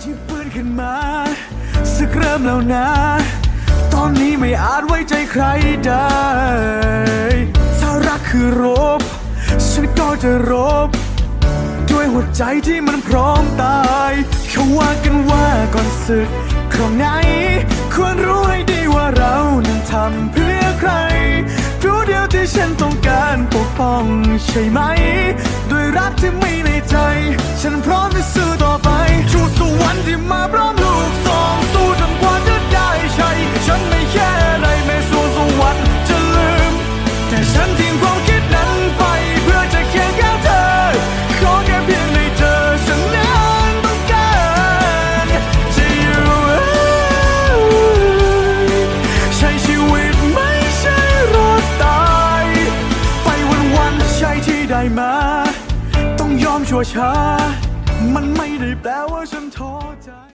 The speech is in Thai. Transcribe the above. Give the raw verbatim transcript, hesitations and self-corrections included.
ยิบปืนขึ้นมาสึกเริ่มแล้วนะตอนนี้ไม่อาจไว้ใจใครได้ถ้ารักคือรบฉันก็จะรบด้วยหัวใจที่มันพร้อมตายเขาว่ากันว่าก่อนศึกคราวไหนควรรู้ให้ดีว่าเรานั้นทำเพื่อใครรู้เดียวที่ฉันต้องการปกป้องใช่ไหมด้วยรักที่มีในใจฉันพร้อมจะสู้ต่อไปชูสวรรค์ที่มาพร้อมลูกสองสู้จนกว่าจะได้ใช่ฉันไม่แค่อะไรแม้ส่วนสวรรค์จะลืมแต่ฉันทิ้งความคิดนั้นไปเพื่อจะเคียงข้างเธอขอแค่เพียงได้เจอฉันนั้นต้องการจะอยู่ใช้ชีวิตไม่ใช่รอดตายไปวันๆใช่ที่ได้มาต้องยอมชั่วช้ามันไม่ได้แปลว่าฉันท้อใจ